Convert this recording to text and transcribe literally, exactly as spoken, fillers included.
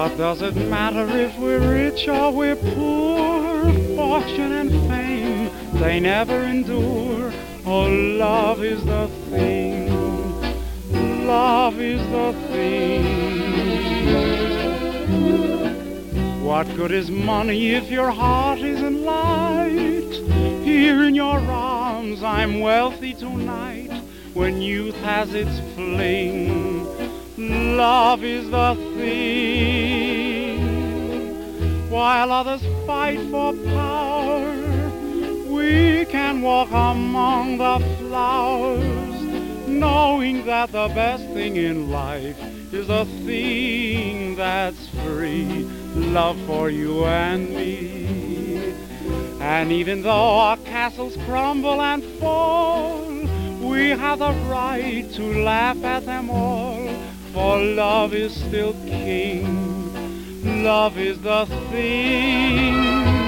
What does it matter if we're rich or we're poor? Fortune and fame, they never endure. Oh, love is the thing, love is the thing. What good is money if your heart isn't light? Here in your arms I'm wealthy tonight. When youth has its fling, love is the thing. While others fight for power, we can walk among the flowers, knowing that the best thing in life is a thing that's free, love for you and me. And even though our castles crumble and fall, we have the right to laugh at them all, for love is still king, love is the thing.